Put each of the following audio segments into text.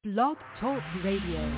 Blog Talk Radio.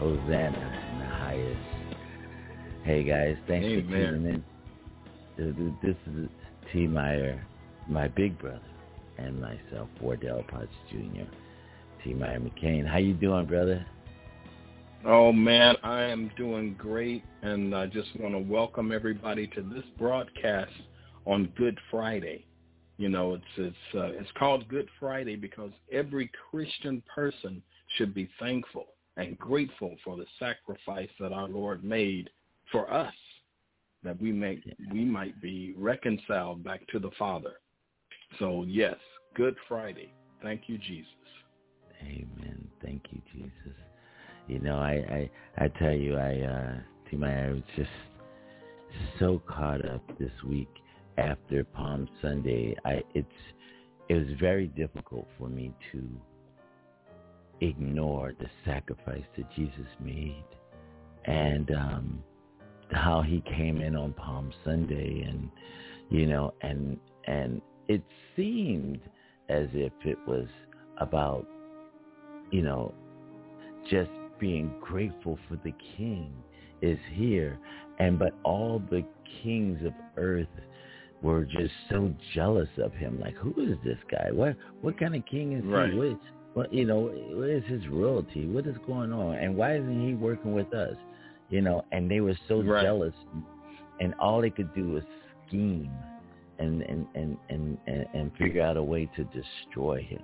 Hosanna in the highest. Hey guys, thanks for tuning in. This is T. Meyer, my big brother, and myself, Wardell Potts Jr. T. Meyer McCain. How you doing, brother? Oh, man, I am doing great, and I just want to welcome everybody to this broadcast on Good Friday. You know, it's called Good Friday because every Christian person should be thankful and grateful for the sacrifice that our Lord made for us, that we might be reconciled back to the Father. So, yes, Good Friday. Thank you, Jesus. Amen. Thank you, Jesus. You know, I tell you, T-Meyer, I was just so caught up this week after Palm Sunday. It was very difficult for me to ignore the sacrifice that Jesus made, and how he came in on Palm Sunday, and you know, and it seemed as if it was about, you know, just being grateful for the King is here, but all the kings of earth were just so jealous of him. Like, who is this guy? What kind of king is he? What you know? What is his royalty? What is going on? And why isn't he working with us? You know? And they were so jealous, and all they could do was scheme and figure out a way to destroy him.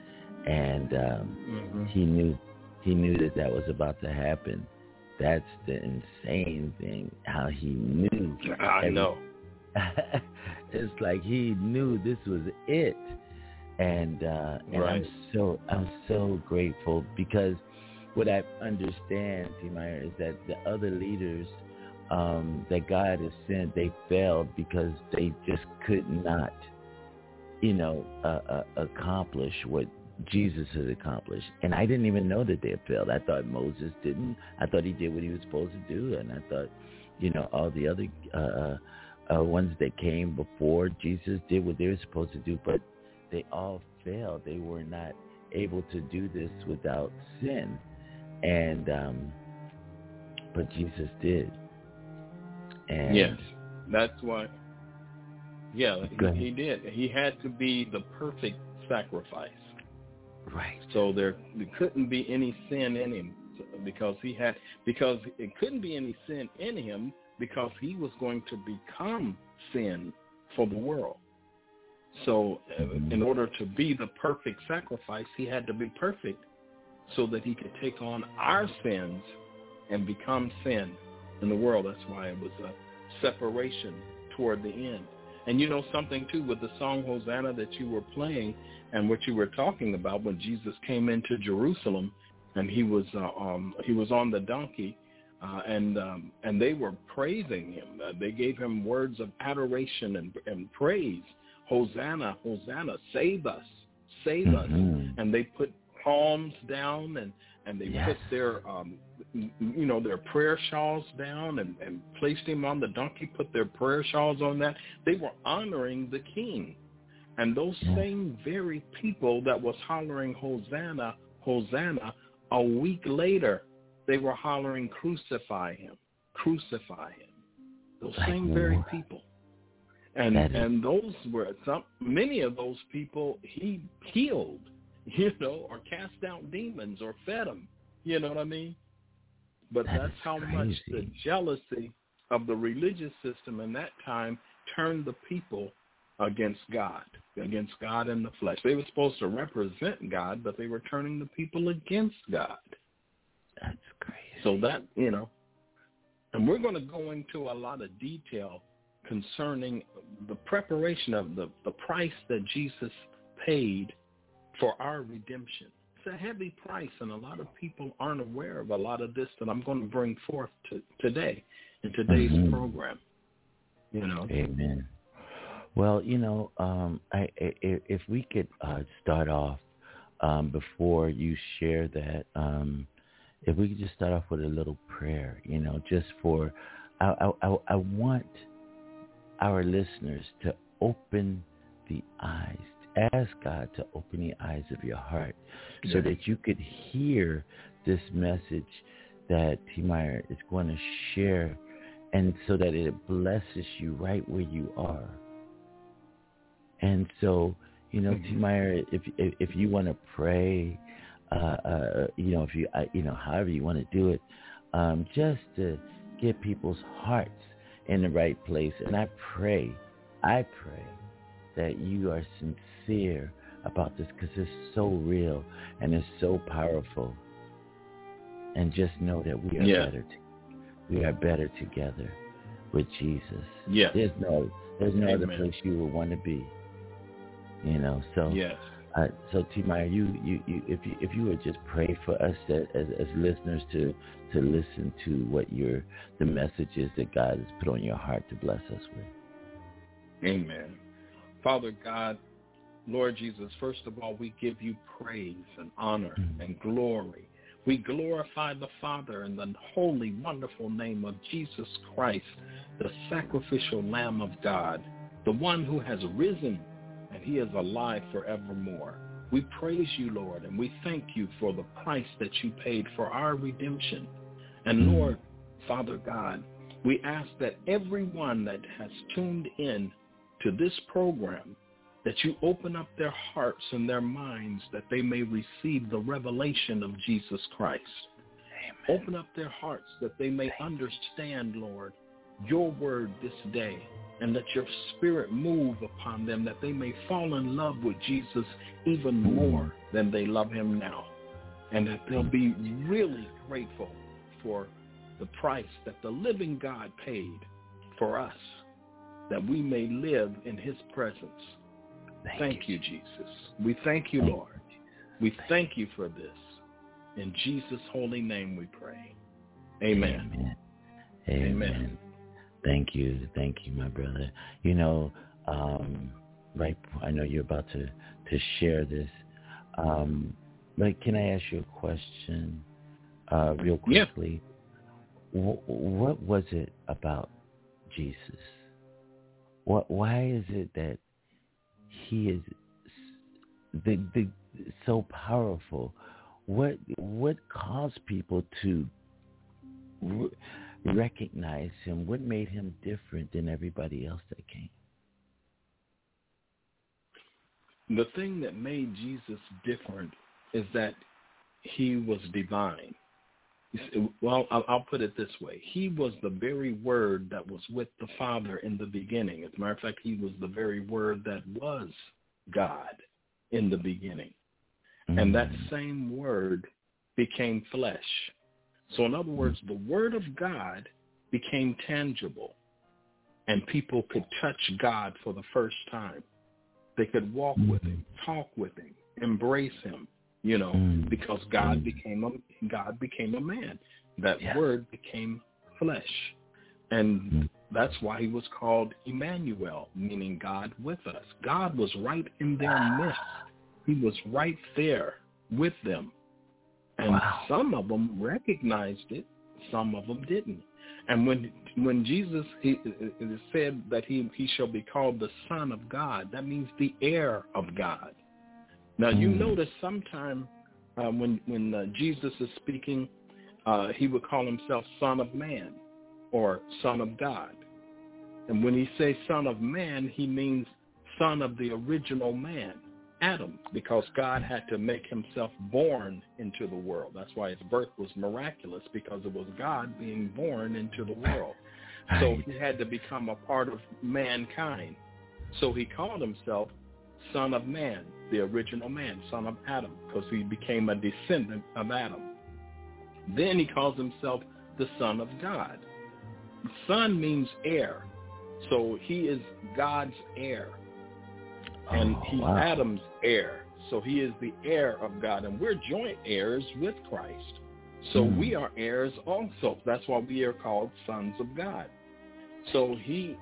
And he knew that was about to happen. That's the insane thing, how he knew. I know. It's like he knew this was it. And I'm so grateful, because what I understand, T. Meyer, is that the other leaders that God has sent, they failed because they just could not, you know, accomplish what Jesus has accomplished. And I didn't even know that they had failed. I thought Moses didn't. I thought he did what he was supposed to do. And I thought, you know, all the other ones that came before Jesus did what they were supposed to do. But they all failed. They were not able to do this without sin. And but Jesus did. And yes, that's why. Yeah, he did. He had to be the perfect sacrifice. Right. So there couldn't be any sin in him, because it couldn't be any sin in him because he was going to become sin for the world. So in order to be the perfect sacrifice, he had to be perfect so that he could take on our sins and become sin in the world. That's why it was a separation toward the end. And you know something, too, with the song Hosanna that you were playing and what you were talking about, when Jesus came into Jerusalem and he was on the donkey, and they were praising him. They gave him words of adoration and praise. Hosanna, Hosanna, save us, save us. And they put palms down and they put their their prayer shawls down and placed him on the donkey, put their prayer shawls on that. They were honoring the King. And those same very people that was hollering Hosanna, Hosanna, a week later, they were hollering crucify him, crucify him. Those same very people. And those were many of those people he healed, you know, or cast out demons or fed them. You know what I mean? But that's how much the jealousy of the religious system in that time turned the people against God in the flesh. They were supposed to represent God, but they were turning the people against God. That's crazy. So that, you know, and we're going to go into a lot of detail concerning the preparation of the price that Jesus paid for our redemption. It's a heavy price, and a lot of people aren't aware of a lot of this that I'm going to bring forth today in today's program. You know. Amen. Well, you know, if we could start off before you share that, if we could just start off with a little prayer, you know, just for, I want our listeners to open the eyes, to ask God to open the eyes of your heart so that you could hear this message that T. Meyer is going to share, and so that it blesses you right where you are. And so, T. Meyer, if you want to pray, if you, however you want to do it, just to get people's hearts in the right place. And I pray that you are sincere about this, because it's so real and it's so powerful. And just know that we are better. We are better together with Jesus. Yes. There's no other place you would want to be. So yes. So T. Meyer, if you would just pray for us as listeners to listen to what the message is that God has put on your heart to bless us with. Amen. Father God, Lord Jesus, first of all, we give you praise and honor and glory. We glorify the Father in the holy, wonderful name of Jesus Christ, the sacrificial Lamb of God, the one who has risen, and he is alive forevermore. We praise you, Lord, and we thank you for the price that you paid for our redemption. And Lord, Father God, we ask that everyone that has tuned in to this program, that you open up their hearts and their minds that they may receive the revelation of Jesus Christ. Amen. Open up their hearts that they may understand, Lord, your word this day, and let your spirit move upon them, that they may fall in love with Jesus even more than they love him now, and that they'll be really grateful for the price that the living God paid for us, that we may live in his presence. Thank you, Jesus. We thank you, Lord. We thank you for this. In Jesus' holy name we pray. Amen. Amen. Thank you, my brother. Right, I know you're about to share this. But can I ask you a question real quickly? Yeah. What was it about Jesus? Why is it that he is so powerful? What caused people to recognize him? What made him different than everybody else that came? The thing that made Jesus different is that he was divine. Well, I'll put it this way. He was the very word that was with the Father in the beginning. As a matter of fact, he was the very word that was God in the beginning. Mm-hmm. And that same word became flesh. So in other words, the word of God became tangible, and people could touch God for the first time. They could walk with him, talk with him, embrace him, because God became a man. That word became flesh. And that's why he was called Emmanuel, meaning God with us. God was right in their midst. He was right there with them. And some of them recognized it, some of them didn't. And when Jesus he said that he shall be called the Son of God, that means the heir of God. Now you notice sometime when Jesus is speaking, he would call himself Son of Man or Son of God. And when he says Son of Man, he means son of the original man, Adam, because God had to make himself born into the world. That's why his birth was miraculous, because it was God being born into the world. So he had to become a part of mankind. So he called himself Son of Man, the original man, son of Adam, because he became a descendant of Adam. Then he calls himself the Son of God. Son means heir. So he is God's heir. And he's Adam's heir. So he is the heir of God. And we're joint heirs with Christ. So we are heirs also. That's why we are called sons of God. So he's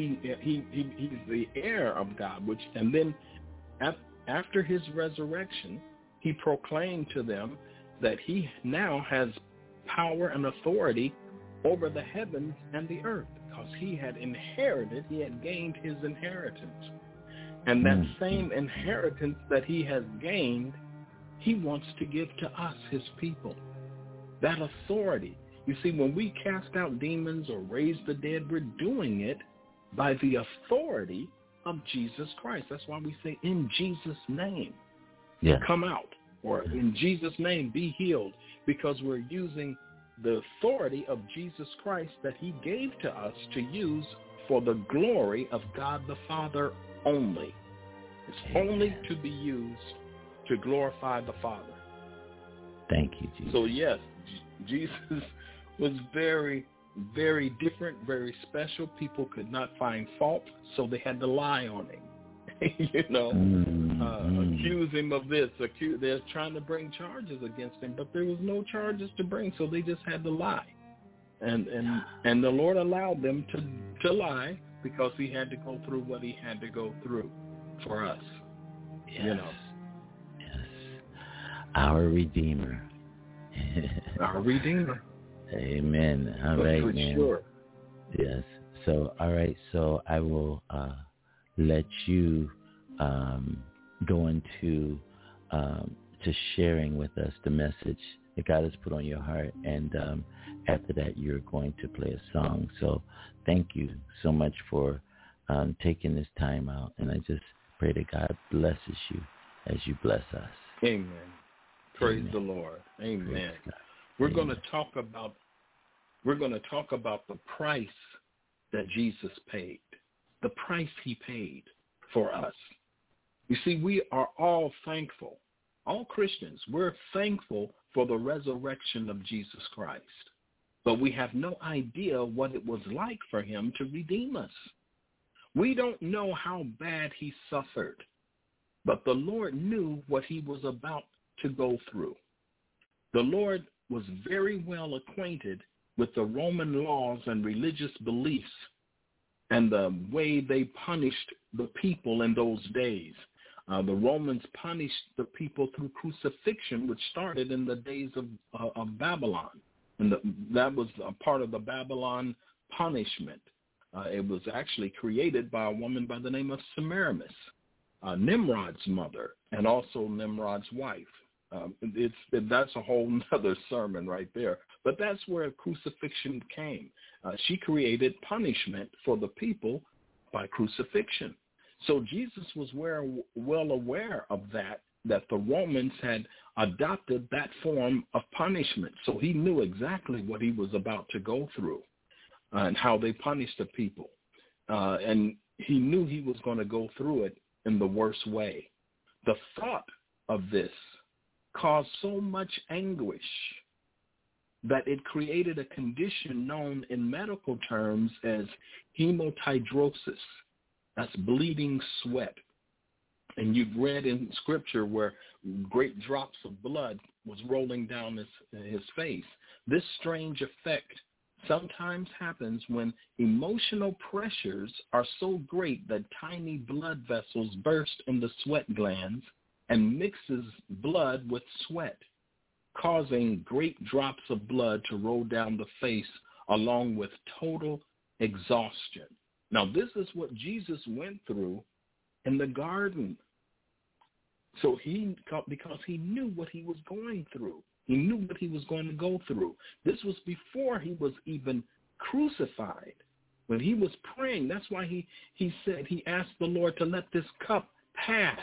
the heir of God. And then after his resurrection, he proclaimed to them that he now has power and authority over the heavens and the earth, because he had gained his inheritance. And that same inheritance that he has gained, he wants to give to us, his people. that authority. You see, when we cast out demons or raise the dead, we're doing it by the authority of Jesus Christ. That's why we say, in Jesus' name, come out, or in Jesus' name, be healed, because we're using the authority of Jesus Christ that he gave to us to use for the glory of God the Father only. It's only to be used to glorify the Father. Thank you, Jesus. So yes, Jesus was very, very different, very special. People could not find fault, so they had to lie on him. Accuse him of this. They're trying to bring charges against him, but there was no charges to bring, so they just had to lie. And the Lord allowed them to lie because he had to go through what he had to go through for us. Yes. Our Redeemer. Our Redeemer. Amen. All right, for man. Sure. Yes. So, all right. So I will let you go into to sharing with us the message that God has put on your heart, and after that, you're going to play a song. So, thank you so much for taking this time out, and I just pray that God blesses you as you bless us. Amen. Praise the Lord. Amen. We're going to talk about the price that Jesus paid, the price he paid for us. You see, we are all thankful. All Christians, we're thankful for the resurrection of Jesus Christ. But we have no idea what it was like for him to redeem us. We don't know how bad he suffered, but the Lord knew what he was about to go through. The Lord was very well acquainted with the Roman laws and religious beliefs and the way they punished the people in those days. The Romans punished the people through crucifixion, which started in the days of Babylon. And that was a part of the Babylon punishment. It was actually created by a woman by the name of Semiramis, Nimrod's mother, and also Nimrod's wife. That's a whole other sermon right there. But that's where crucifixion came. She created punishment for the people by crucifixion. So Jesus was well aware of that the Romans had adopted that form of punishment. So he knew exactly what he was about to go through and how they punished the people. And he knew he was going to go through it in the worst way. The thought of this caused so much anguish that it created a condition known in medical terms as hematidrosis. That's bleeding sweat. And you've read in Scripture where great drops of blood was rolling down his face. This strange effect sometimes happens when emotional pressures are so great that tiny blood vessels burst in the sweat glands and mixes blood with sweat, causing great drops of blood to roll down the face along with total exhaustion. Now, this is what Jesus went through in the garden. So because he knew what he was going through. He knew what he was going to go through. This was before he was even crucified. When he was praying, that's why he said, he asked the Lord to let this cup pass.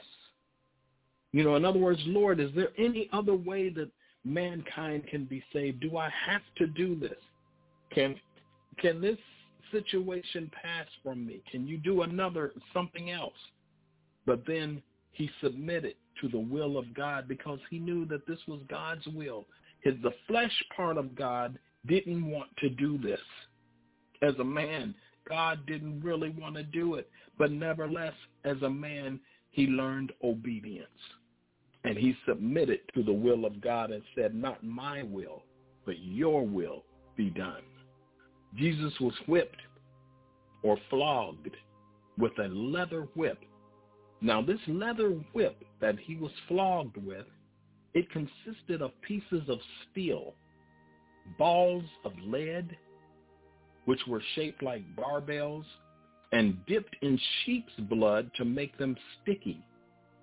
In other words, Lord, is there any other way that mankind can be saved? Do I have to do this? Can this situation pass from me? Can you do something else? But then he submitted to the will of God because he knew that this was God's will. The flesh part of God didn't want to do this. As a man, God didn't really want to do it. But nevertheless, as a man, he learned obedience. And he submitted to the will of God and said, not my will, but your will be done. Jesus was whipped or flogged with a leather whip. Now, this leather whip that he was flogged with, it consisted of pieces of steel, balls of lead, which were shaped like barbells, and dipped in sheep's blood to make them sticky.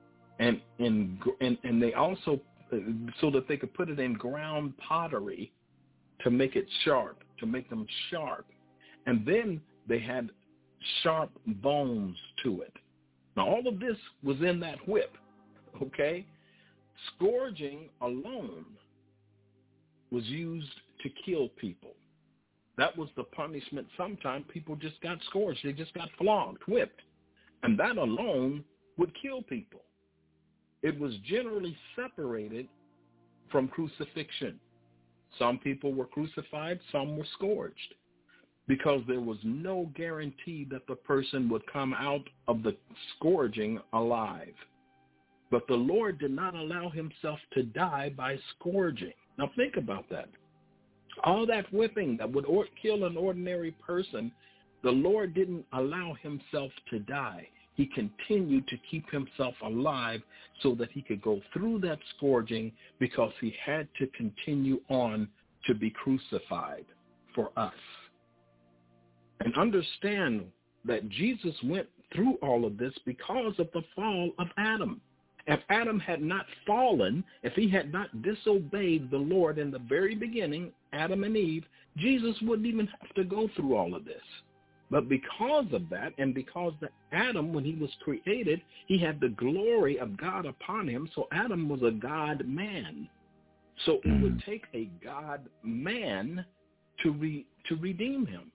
And they also, so that they could put it in ground pottery to make it sharp, to make them sharp. And then they had sharp bones to it. Now, all of this was in that whip, okay? Scourging alone was used to kill people. That was the punishment. Sometimes people just got scourged. They just got flogged, whipped. And that alone would kill people. It was generally separated from crucifixion. Some people were crucified, some were scourged, because there was no guarantee that the person would come out of the scourging alive. But the Lord did not allow himself to die by scourging. Now think about that. All that whipping that would kill an ordinary person, the Lord didn't allow himself to die. He continued to keep himself alive so that he could go through that scourging, because he had to continue on to be crucified for us. And understand that Jesus went through all of this because of the fall of Adam. If Adam had not fallen, if he had not disobeyed the Lord in the very beginning, Adam and Eve, Jesus wouldn't even have to go through all of this. But because of that, and because Adam, when he was created, he had the glory of God upon him, so Adam was a God man. So it would take a God man to redeem him.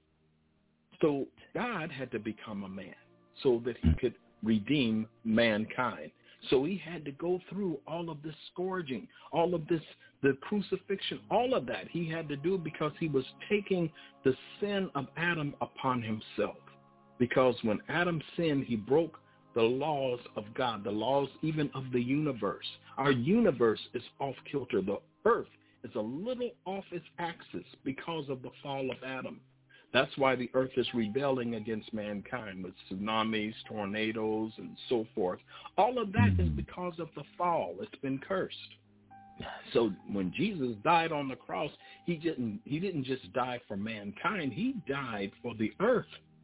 So God had to become a man so that he could redeem mankind. So he had to go through all of this scourging, all of this, the crucifixion, all of that he had to do, because he was taking the sin of Adam upon himself. Because when Adam sinned, he broke the laws of God, the laws even of the universe. Our universe is off kilter. The earth is a little off its axis because of the fall of Adam. That's why the earth is rebelling against mankind with tsunamis, tornadoes, and so forth. All of that is because of the fall. It's been cursed. So when Jesus died on the cross, he didn't just die for mankind. He died for the earth.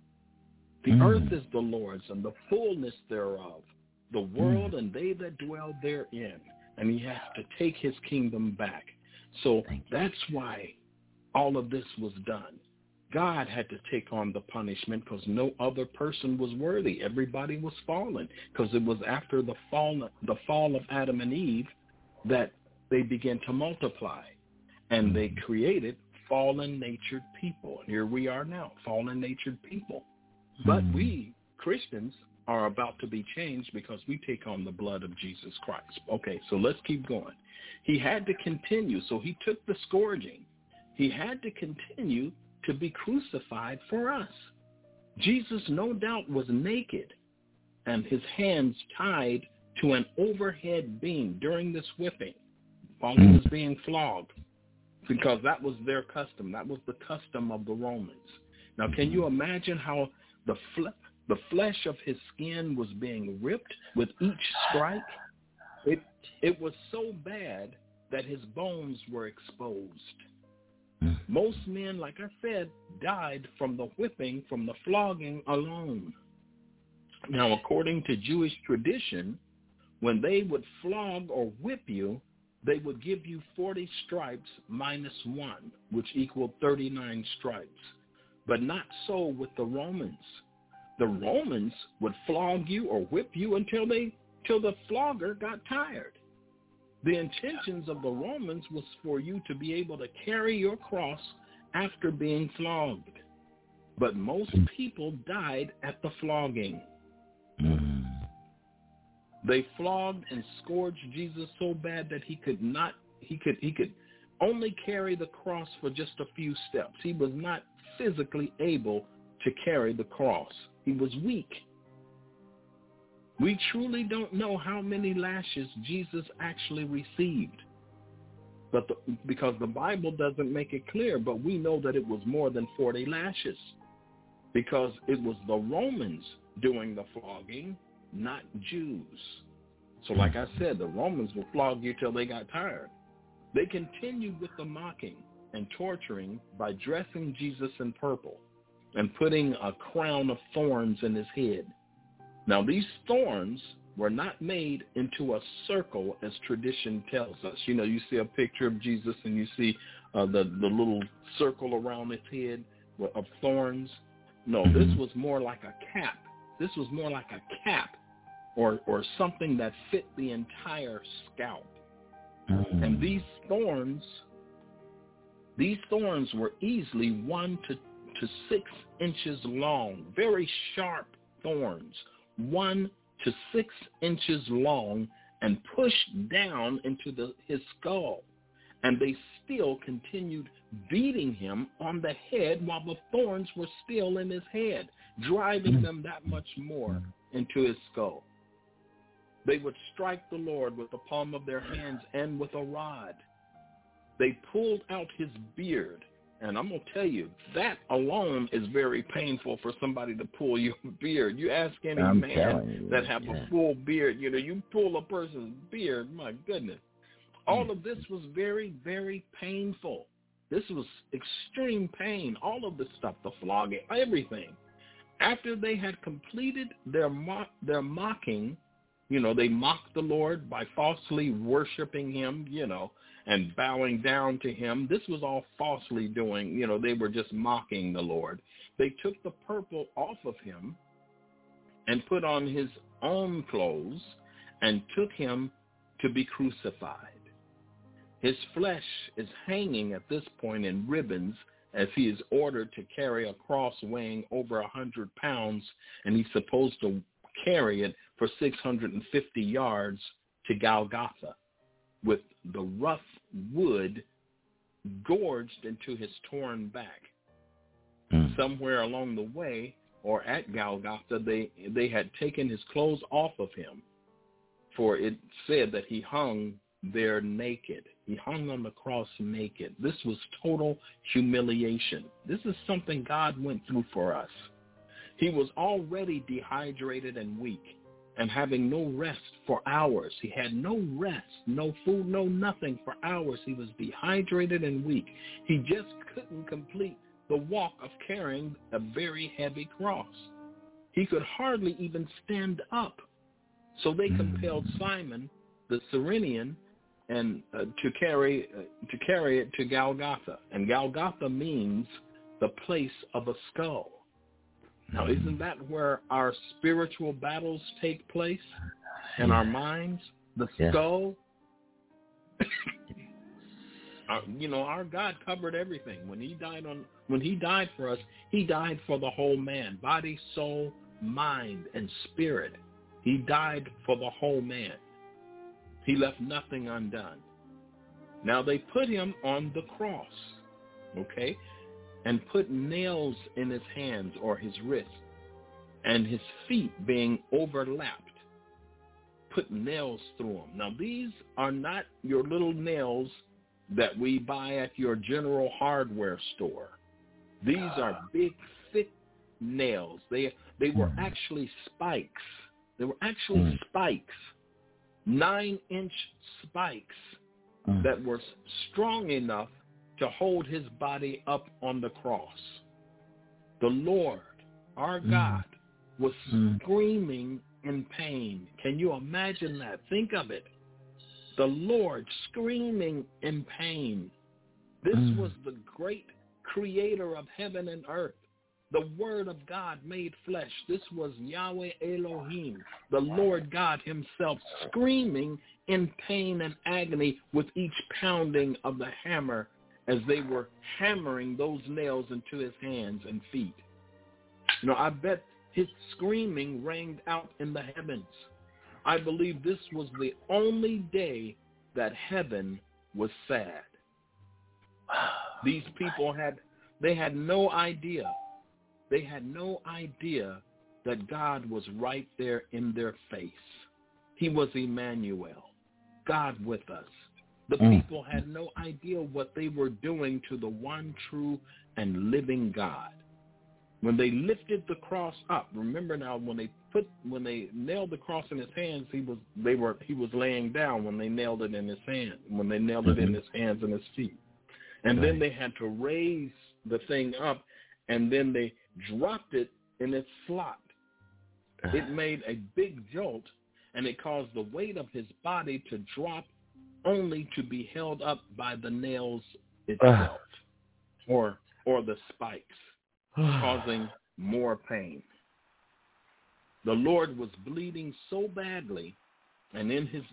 The earth is the Lord's and the fullness thereof, the world and they that dwell therein. And he has to take his kingdom back. So that's why all of this was done. God had to take on the punishment because no other person was worthy. Everybody was fallen, because it was after the fall of Adam and Eve that they began to multiply, and they created fallen-natured people. And here we are now, fallen-natured people. But we, Christians, are about to be changed because we take on the blood of Jesus Christ. Okay, so let's keep going. He had to continue, so he took the scourging. He had to continue to be crucified for us. Jesus, no doubt, was naked and his hands tied to an overhead beam during this whipping while he was being flogged, because that was their custom. That was the custom of the Romans. Now, can you imagine how the flesh of his skin was being ripped with each strike? It was so bad that his bones were exposed. Most men, like I said, died from the whipping, from the flogging alone. Now, according to Jewish tradition, when they would flog or whip you, they would give you 40 stripes minus 1, which equaled 39 stripes. But not so with the Romans. The Romans would flog you or whip you until the flogger got tired. The intentions of the Romans was for you to be able to carry your cross after being flogged. But most people died at the flogging. They flogged and scourged Jesus so bad that he could only carry the cross for just a few steps. He was not physically able to carry the cross. He was weak. We truly don't know how many lashes Jesus actually received, because the Bible doesn't make it clear, but we know that it was more than 40 lashes, because it was the Romans doing the flogging, not Jews. So like I said, the Romans would flog you till they got tired. They continued with the mocking and torturing by dressing Jesus in purple and putting a crown of thorns in his head. Now, these thorns were not made into a circle as tradition tells us. You know, you see a picture of Jesus and you see the little circle around its head of thorns. No, this was more like a cap. This was more like a cap or something that fit the entire scalp. And these thorns were easily 1 to 6 inches long, very sharp thorns, 1 to 6 inches long, and pushed down into his skull. And they still continued beating him on the head while the thorns were still in his head, driving them that much more into his skull. They would strike the Lord with the palm of their hands and with a rod. They pulled out his beard. And I'm going to tell you, that alone is very painful for somebody to pull your beard. You ask any man that have a full beard, you pull a person's beard, my goodness. All of this was very, very painful. This was extreme pain, all of this stuff, the flogging, everything. After they had completed their mocking, they mocked the Lord by falsely worshiping him, and bowing down to him. This was all falsely doing. They were just mocking the Lord. They took the purple off of him and put on his own clothes and took him to be crucified. His flesh is hanging at this point in ribbons as he is ordered to carry a cross weighing over 100 pounds, and he's supposed to carry it for 650 yards to Golgotha, with the rough wood gorged into his torn back. Somewhere along the way, or at Golgotha, they had taken his clothes off of him, for it said that he hung there naked. He hung on the cross naked. This was total humiliation. This is something God went through for us. He was already dehydrated and weak and having no rest for hours. He had no rest, no food, no nothing for hours. He was dehydrated and weak. He just couldn't complete the walk of carrying a very heavy cross. He could hardly even stand up. So they compelled Simon, the Cyrenian, and to carry it to Golgotha. And Golgotha means the place of a skull. Now, isn't that where our spiritual battles take place in our minds? The skull? Our God covered everything. When he died for us, he died for the whole man, body, soul, mind, and spirit. He died for the whole man. He left nothing undone. Now they put him on the cross, okay, and put nails in his hands or his wrists, and his feet being overlapped, put nails through them. Now these are not your little nails that we buy at your general hardware store. These are big, thick nails. They were actually spikes. They were actually spikes, 9-inch spikes that were strong enough to hold his body up on the cross. The Lord, our God, was screaming in pain. Can you imagine that? Think of it. The Lord screaming in pain. This was the great creator of heaven and earth, the Word of God made flesh. This was Yahweh Elohim, the Lord God himself, screaming in pain and agony with each pounding of the hammer as they were hammering those nails into his hands and feet. I bet his screaming rang out in the heavens. I believe this was the only day that heaven was sad. These people had no idea. They had no idea that God was right there in their face. He was Emmanuel, God with us. The people had no idea what they were doing to the one true and living God. When they lifted the cross up, remember now, when they nailed the cross in his hands, he was laying down when they nailed it in his hand, when they nailed it in his hands and his feet. And then they had to raise the thing up, and then they dropped it in its slot. It made a big jolt, and it caused the weight of his body to drop, only to be held up by the nails itself or the spikes, causing more pain. The Lord was bleeding so badly, and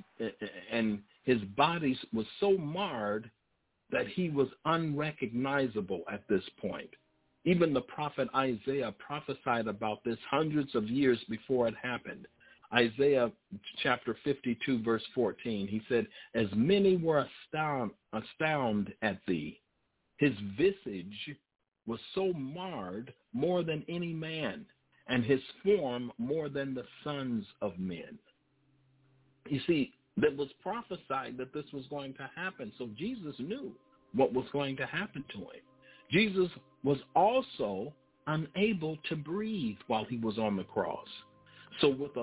his body was so marred that he was unrecognizable at this point. Even the prophet Isaiah prophesied about this hundreds of years before it happened. Isaiah chapter 52, verse 14, he said, as many were astounded at thee, his visage was so marred more than any man, and his form more than the sons of men. You see, that was prophesied that this was going to happen. So Jesus knew what was going to happen to him. Jesus was also unable to breathe while he was on the cross. So with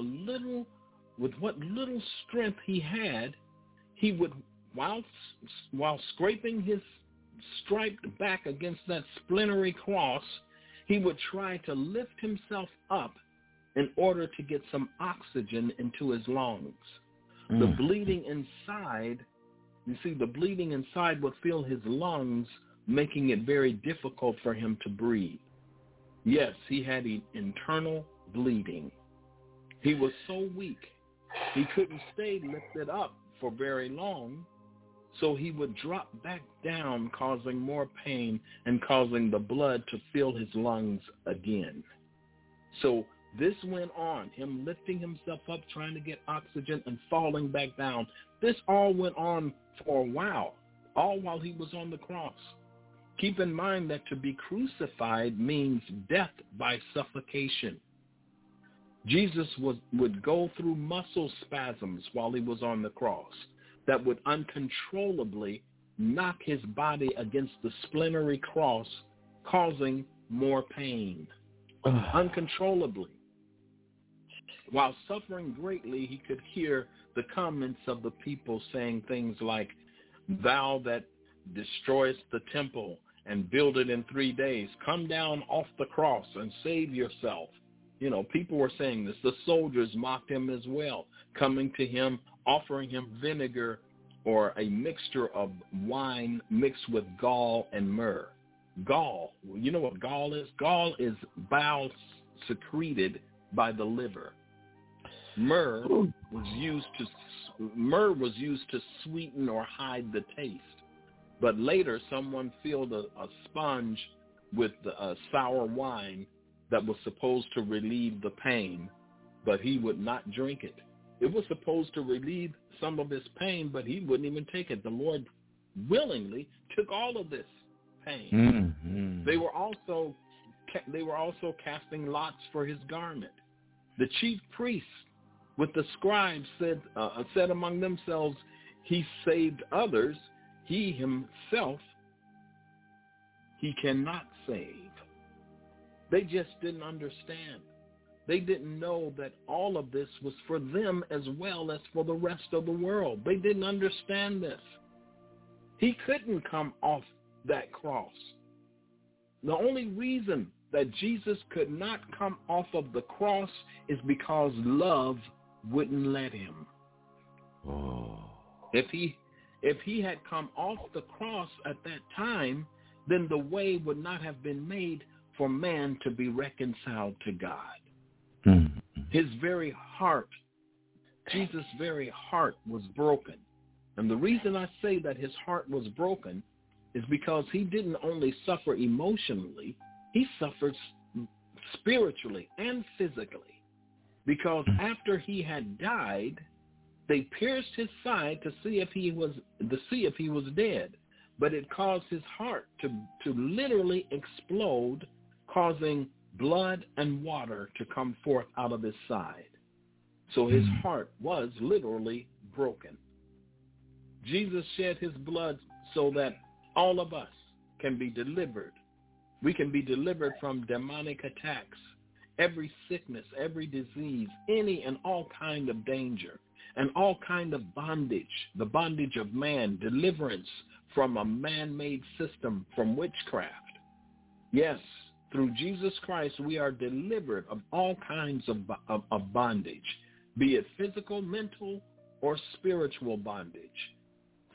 what little strength he had, he would, while scraping his striped back against that splintery cross, he would try to lift himself up in order to get some oxygen into his lungs. The bleeding inside, you see, the bleeding inside would fill his lungs, making it very difficult for him to breathe. Yes, he had internal bleeding. He was so weak, he couldn't stay lifted up for very long, so he would drop back down, causing more pain and causing the blood to fill his lungs again. So this went on, him lifting himself up, trying to get oxygen and falling back down. This all went on for a while, all while he was on the cross. Keep in mind that to be crucified means death by suffocation. Jesus would go through muscle spasms while he was on the cross that would uncontrollably knock his body against the splintery cross, causing more pain. Uncontrollably. While suffering greatly, he could hear the comments of the people saying things like, thou that destroyest the temple and build it in 3 days, come down off the cross and save yourself. You know, people were saying this. The soldiers mocked him as well, coming to him, offering him vinegar or a mixture of wine mixed with gall and myrrh. Gall, you know what gall is? Gall is bile secreted by the liver. Myrrh was used to sweeten or hide the taste. But later, someone filled a sponge with sour wine that was supposed to relieve the pain, but he would not drink it. It was supposed to relieve some of his pain, but he wouldn't even take it. The Lord willingly took all of this pain. Mm-hmm. They were also casting lots for his garment. The chief priests with the scribes said among themselves, he saved others, he himself he cannot save. They just didn't understand. They didn't know that all of this was for them as well as for the rest of the world. They didn't understand this. He couldn't come off that cross. The only reason that Jesus could not come off of the cross is because love wouldn't let him. Oh. If he had come off the cross at that time, then the way would not have been made for man to be reconciled to God. Mm-hmm. His very heart, Jesus' very heart was broken. And the reason I say that his heart was broken is because he didn't only suffer emotionally, he suffered spiritually and physically. Because after he had died, they pierced his side to see if he was dead. But it caused his heart to literally explode, causing blood and water to come forth out of his side. So his heart was literally broken. Jesus shed his blood so that all of us can be delivered. We can be delivered from demonic attacks, every sickness, every disease, any and all kind of danger, and all kind of bondage, the bondage of man, deliverance from a man-made system, from witchcraft. Yes, through Jesus Christ, we are delivered of all kinds of bondage, be it physical, mental, or spiritual bondage.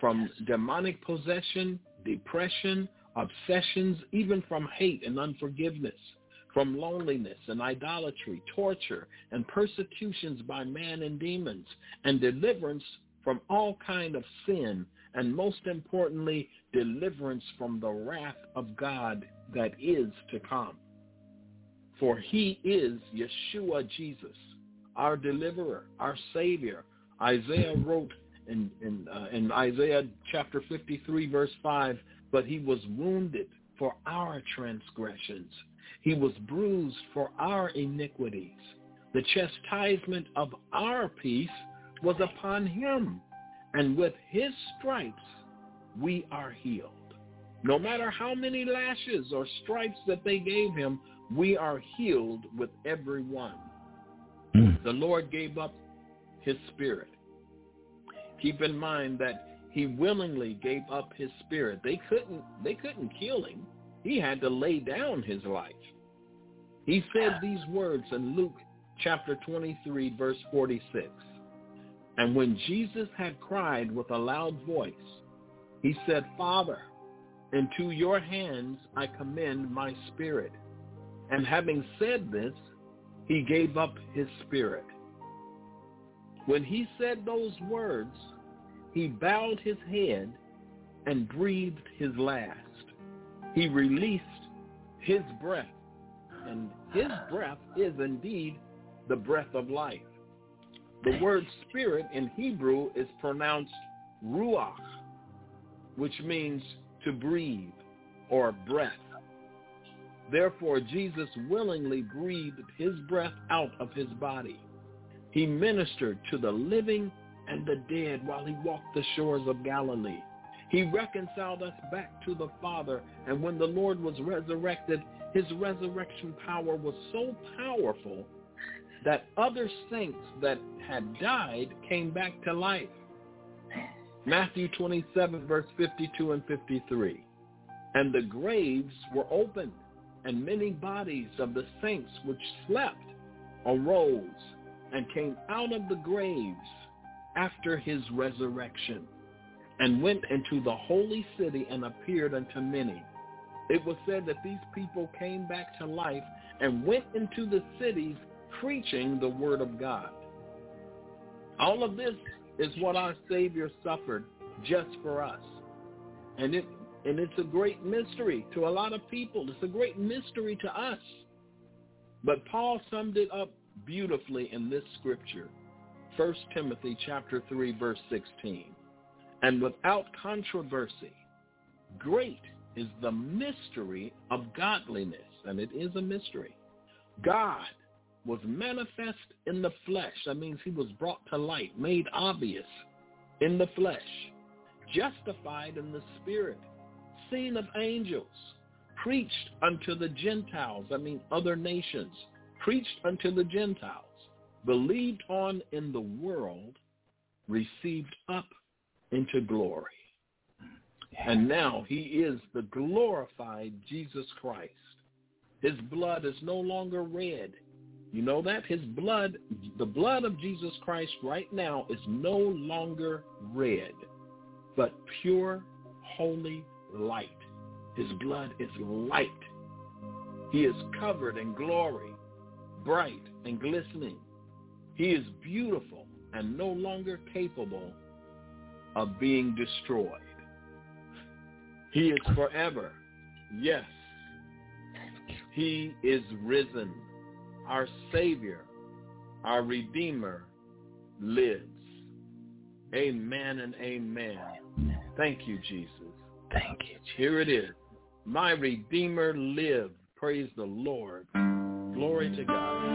from demonic possession, depression, obsessions, even from hate and unforgiveness, from loneliness and idolatry, torture and persecutions by man and demons, and deliverance from all kind of sin, and most importantly, deliverance from the wrath of God that is to come. For he is Yeshua Jesus, our deliverer, our Savior. Isaiah wrote in Isaiah chapter 53, verse 5, but he was wounded for our transgressions. He was bruised for our iniquities. The chastisement of our peace was upon him, and with his stripes we are healed. No matter how many lashes or stripes that they gave him, we are healed with every one. The Lord gave up his spirit. Keep in mind that he willingly gave up his spirit. They couldn't kill him. He had to lay down his life. He said these words in Luke chapter 23, verse 46. And when Jesus had cried with a loud voice, he said, Father, into your hands I commend my spirit. And having said this, he gave up his spirit. When he said those words, he bowed his head and breathed his last. He released his breath, and his breath is indeed the breath of life. The word spirit in Hebrew is pronounced ruach, which means to breathe or breath. Therefore, Jesus willingly breathed his breath out of his body. He ministered to the living and the dead while he walked the shores of Galilee. He reconciled us back to the Father, and when the Lord was resurrected, his resurrection power was so powerful that other saints that had died came back to life. Matthew 27, verse 52 and 53. And the graves were opened, and many bodies of the saints which slept arose and came out of the graves after his resurrection, and went into the holy city and appeared unto many. It was said that these people came back to life and went into the cities preaching the word of God. All of this is what our Savior suffered just for us. And it's a great mystery to a lot of people. It's a great mystery to us. But Paul summed it up beautifully in this scripture, 1 Timothy chapter 3, verse 16. And without controversy, great is the mystery of godliness, and it is a mystery. God was manifest in the flesh. That means he was brought to light, made obvious in the flesh, justified in the spirit, seen of angels, preached unto the Gentiles, other nations, preached unto the Gentiles, believed on in the world, received up into glory. And now he is the glorified Jesus Christ. His blood is no longer red. You know that? His blood, the blood of Jesus Christ right now is no longer red, but pure, holy light. His blood is light. He is covered in glory, bright and glistening. He is beautiful and no longer capable of being destroyed. He is forever. Yes, he is risen. Our Savior, our Redeemer, lives. Amen and amen. Thank you, Jesus. Thank you, Jesus. Here it is. My Redeemer lives. Praise the Lord. Glory to God.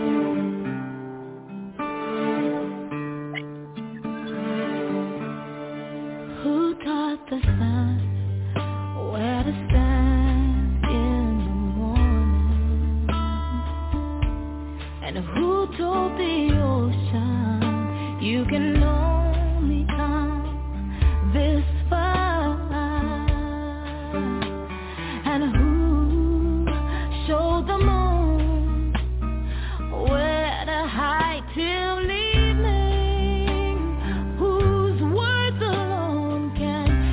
Who taught the sun where to stand in the morning? And who told the ocean you can only come this far? And who showed the moon where to hide till evening? Whose words alone can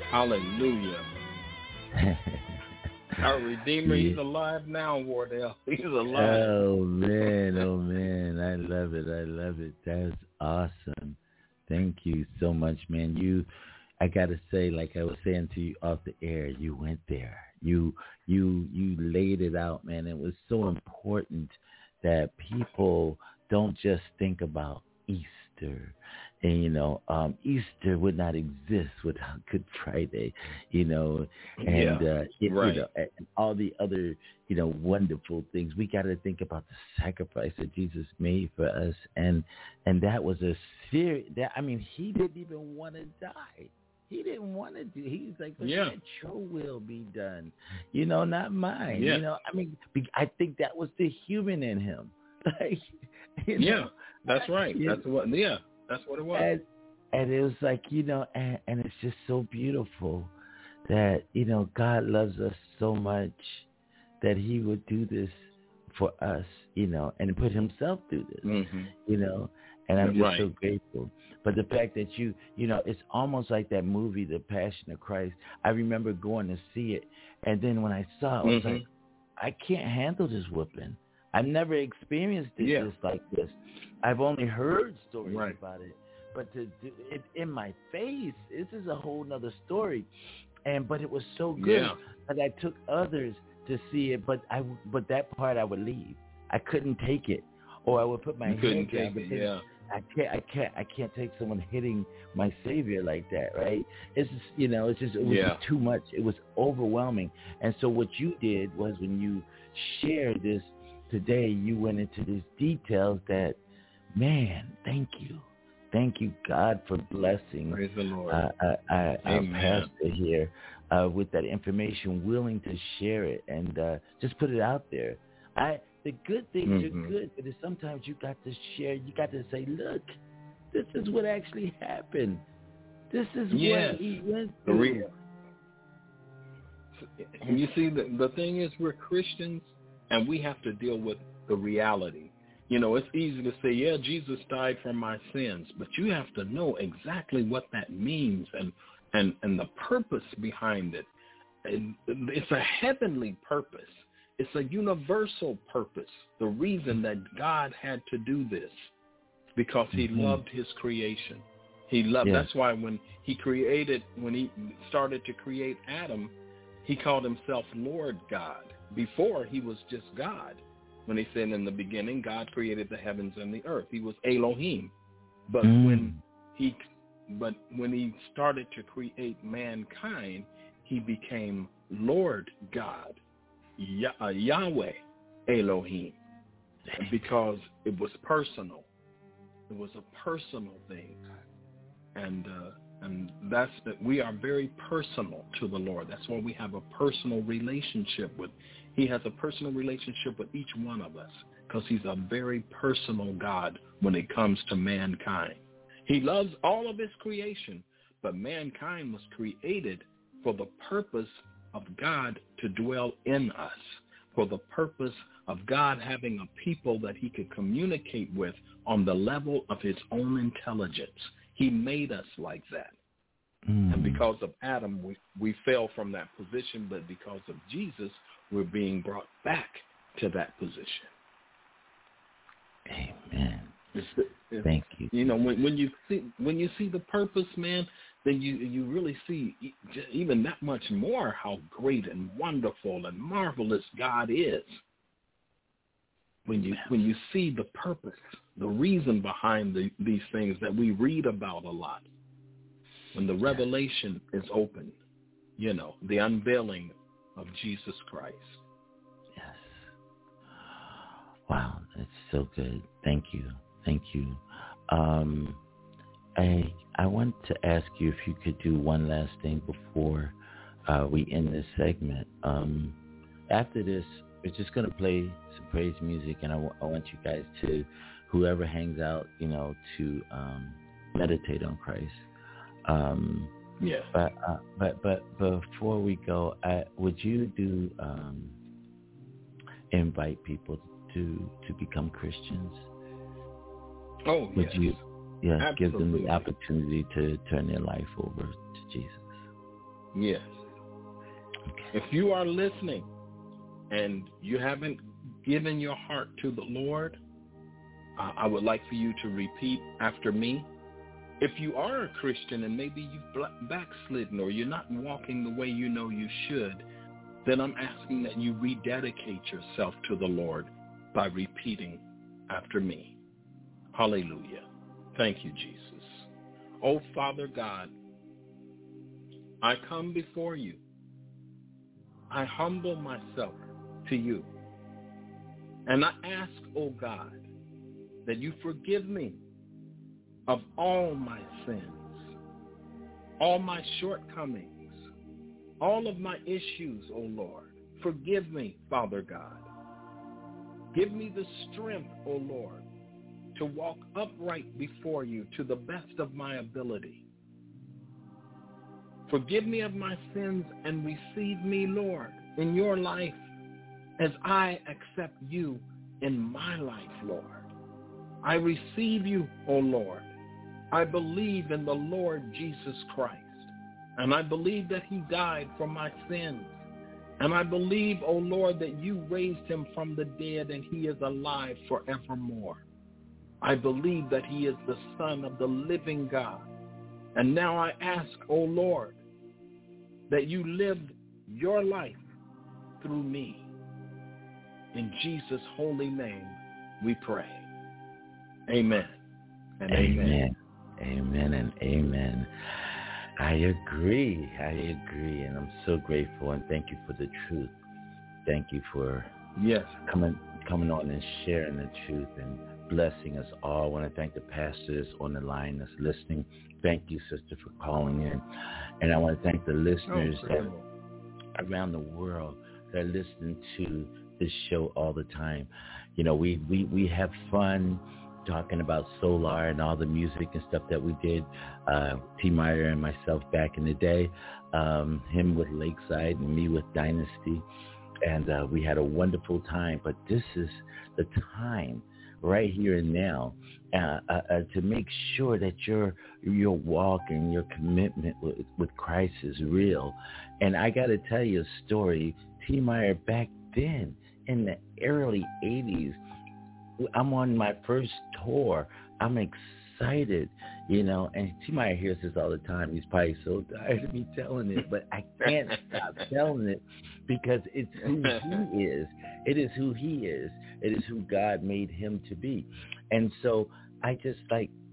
Hallelujah. Our Redeemer, He's alive now, Wardell. He's alive. Oh, man. I love it. That's awesome. Thank you so much, man. I got to say, like I was saying to you off the air, you went there. You laid it out, man. It was so important that people don't just think about Easter. And, Easter would not exist without Good Friday, and, right. And all the other, wonderful things. We got to think about the sacrifice that Jesus made for us. And that was a serious, he didn't even want to die. He didn't want to do. He's like, let your will be done, not mine. Yeah. I think that was the human in him. That's right. That's what it was. And it was like, and it's just so beautiful that, God loves us so much that He would do this for us, and put Himself through this, and I'm just so grateful. But the fact that it's almost like that movie, The Passion of Christ. I remember going to see it, and then when I saw it, I was like, I can't handle this whooping. I've never experienced this like this. I've only heard stories about it, but to do it in my face, this is a whole nother story. But it was so good that I took others to see it, but that part I would leave. I couldn't take it, or I would put my head down. I can't take someone hitting my Savior like that, right? It's just, it was just too much. It was overwhelming. And so what you did was, when you shared this today, you went into these details that, man, thank you, God, for blessing Praise the Lord. Our pastor here with that information, willing to share it and just put it out there. The good things are good, but sometimes you got to share. You got to say, look, this is what actually happened. This is what He went through. You see, the thing is, we're Christians, and we have to deal with the reality. It's easy to say, Jesus died for my sins, but you have to know exactly what that means and the purpose behind it. And it's a heavenly purpose. It's a universal purpose. The reason that God had to do this, because He loved His creation. He loved. That's why when He started to create Adam, He called Himself Lord God. Before, He was just God. When He said in the beginning, God created the heavens and the earth. He was Elohim. But when He started to create mankind, He became Lord God, Yahweh Elohim, because it was personal. It was a personal thing, and that's that. We are very personal to the Lord. That's why we have a personal relationship with. He has a personal relationship with each one of us, because He's a very personal God when it comes to mankind. He loves all of His creation, but mankind was created for the purpose of God to dwell in us, for the purpose of God having a people that He could communicate with on the level of His own intelligence. He made us like that. And because of Adam, we fell from that position, but because of Jesus, we're being brought back to that position. Amen. Thank you. When you see the purpose, man, then you really see even that much more how great and wonderful and marvelous God is. When you see the purpose, the reason behind these things that we read about a lot, when the revelation is open, the unveiling of Jesus Christ. Yes. Wow, that's so good. Thank you. I want to ask you if you could do one last thing before we end this segment. After this, we're just going to play some praise music, and I want you guys to, whoever hangs out, to meditate on Christ. But before we go, would you invite people to become Christians? Oh, would you? Yeah, absolutely. Give them the opportunity to turn their life over to Jesus. Yes. If you are listening and you haven't given your heart to the Lord, I would like for you to repeat after me. If you are a Christian and maybe you've backslidden or you're not walking the way you know you should, then I'm asking that you rededicate yourself to the Lord by repeating after me. Hallelujah. Thank you, Jesus. Oh, Father God, I come before you. I humble myself to you. And I ask, oh God, that you forgive me of all my sins, all my shortcomings, all of my issues, oh Lord. Forgive me, Father God. Give me the strength, oh Lord, to walk upright before you to the best of my ability. Forgive me of my sins and receive me, Lord, in your life as I accept you in my life, Lord. I receive you, O Lord. I believe in the Lord Jesus Christ, and I believe that he died for my sins. And I believe, O Lord, that you raised him from the dead and he is alive forevermore. I believe that he is the Son of the living God. And now I ask, O Lord, that you lived your life through me. In Jesus' holy name we pray. Amen and amen. Amen and amen. I agree. And I'm so grateful and thank you for the truth. Thank you for coming on and sharing the truth and blessing us all. I want to thank the pastors on the line that's listening. Thank you, sister, for calling in. And I want to thank the listeners around the world that are listening to this show all the time. You know, we have fun talking about Solar and all the music and stuff that we did. T. Meyer and myself back in the day, him with Lakeside and me with Dynasty. And we had a wonderful time. But this is the time right here and now to make sure that your walk and your commitment with Christ is real. And I got to tell you a story. T. Meyer, back then in the early 80s, I'm on my first tour. I'm excited, you know, and T. Meyer hears this all the time. He's probably so tired of me telling it, but I can't stop telling it because it's who he is. It is who he is. It is who God made him to be. And so I just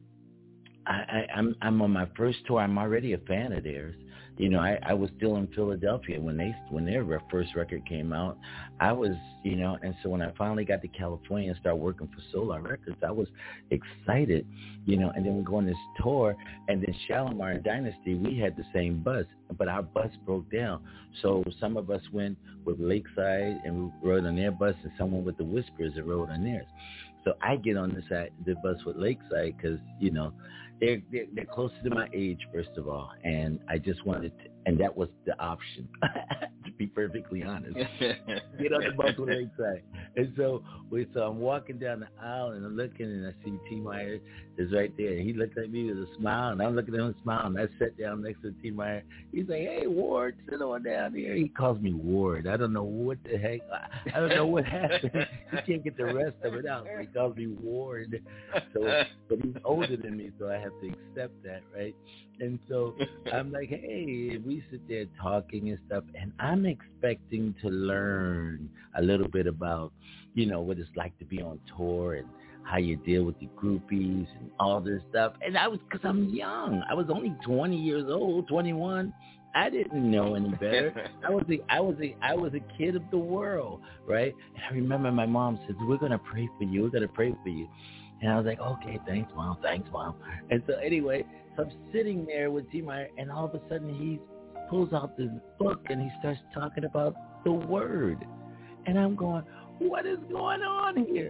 I'm on my first tour. I'm already a fan of theirs. You know, I was still in Philadelphia when their first record came out. I was, you know, and so when I finally got to California and started working for Solar Records, I was excited, you know, and then we go on this tour, and then Shalimar and Dynasty, we had the same bus, but our bus broke down. So some of us went with Lakeside and we rode on their bus, and someone with the Whispers and rode on theirs. So I get on the bus with Lakeside because, you know, they're closer to my age, first of all, and I just wanted to, and that was the option, to be perfectly honest. Get on the bus with Lakeside. And so I'm walking down the aisle, and I'm looking, and I see T. Meyer is right there. And he looked at me with a smile, and I'm looking at him with a smile, and I sat down next to T. Meyer. He's like, "Hey, Ward, sit on down here." He calls me Ward. I don't know what the heck. I don't know what happened. He can't get the rest of it out, so he calls me Ward. So, but he's older than me, so I have to accept that, right? And so I'm like, hey, we sit there talking and stuff, and I'm expecting to learn a little bit about, you know, what it's like to be on tour and how you deal with the groupies and all this stuff. And because I'm young. I was only 20 years old, 21. I didn't know any better. I was a kid of the world, right? And I remember my mom said, "We're gonna pray for you. We're gonna pray for you." And I was like, "Okay, thanks, Mom. Thanks, Mom." And so anyway, so I'm sitting there with T. Meyer, and all of a sudden he pulls out this book and he starts talking about the Word, and I'm going, "What is going on here?"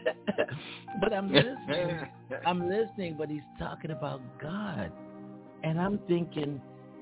But I'm listening, but he's talking about God, and I'm thinking,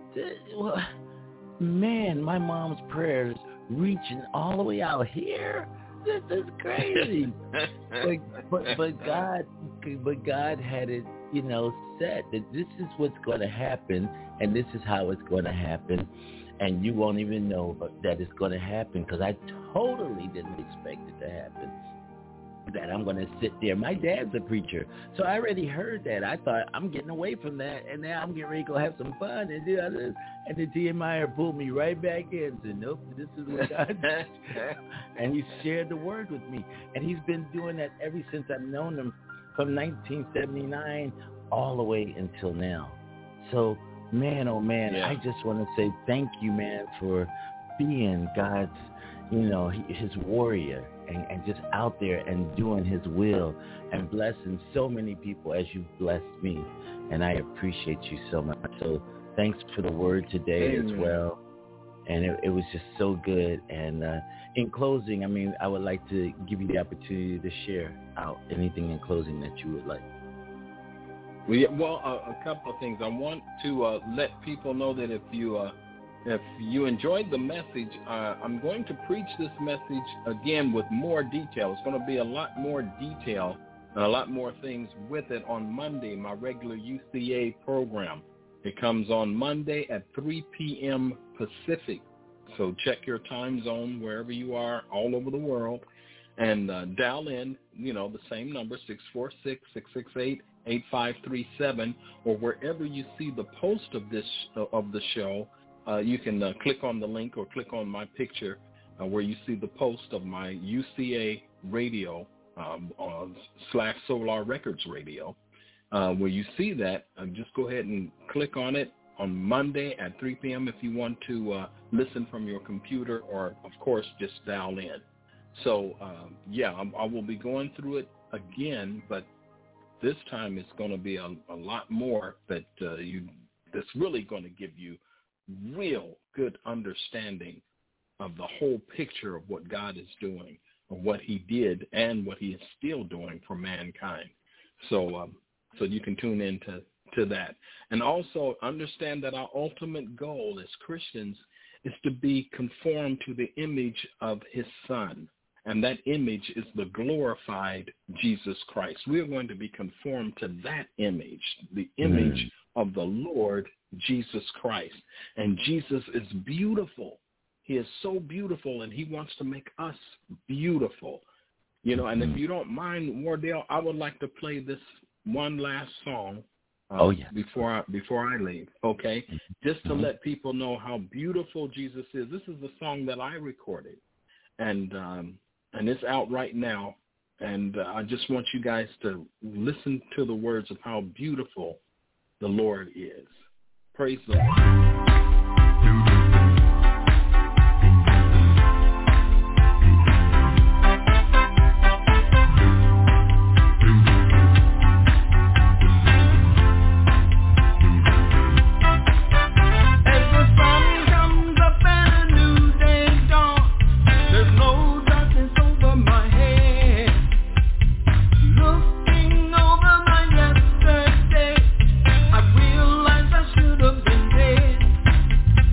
man, my mom's prayers reaching all the way out here. This is crazy. but God but God had it, set that this is what's going to happen, and this is how it's going to happen, and you won't even know that it's going to happen, because I totally didn't expect it to happen. That I'm going to sit there. My dad's a preacher, so I already heard that. I thought, I'm getting away from that, and now I'm getting ready to go have some fun and do this. And then T.M. Meyer pulled me right back in and said, nope, this is what God did. And he shared the word with me. And he's been doing that ever since I've known him, from 1979 all the way until now. So, man, oh, man, I just want to say thank you, man, for being God's, his warrior. And just out there and doing his will and blessing so many people as you've blessed me. And I appreciate you so much. So thanks for the word today as well. And it was just so good. And in closing, I would like to give you the opportunity to share out anything in closing that you would like. Well, a couple of things. I want to let people know that if you enjoyed the message, I'm going to preach this message again with more detail. It's going to be a lot more detail and a lot more things with it on Monday, my regular UCA program. It comes on Monday at 3 p.m. Pacific. So check your time zone wherever you are all over the world and dial in, the same number, 646-668-8537, or wherever you see the post of the show. You can click on the link or click on my picture where you see the post of my UCA radio / Solar Records radio. Where you see that, just go ahead and click on it on Monday at 3 p.m. if you want to listen from your computer, or, of course, just dial in. So, I will be going through it again, but this time it's going to be a lot more that's really going to give you real good understanding of the whole picture of what God is doing, of what he did and what he is still doing for mankind. So you can tune in to that. And also understand that our ultimate goal as Christians is to be conformed to the image of his Son. And that image is the glorified Jesus Christ. We are going to be conformed to that image, the image of the Lord Jesus Christ. And Jesus is beautiful. He is so beautiful, and he wants to make us beautiful. And if you don't mind, Wardell, I would like to play this one last song before I leave, okay? Just to let people know how beautiful Jesus is. This is the song that I recorded, and it's out right now. And I just want you guys to listen to the words of how beautiful the Lord is. Praise the Lord. I realize I should have been dead.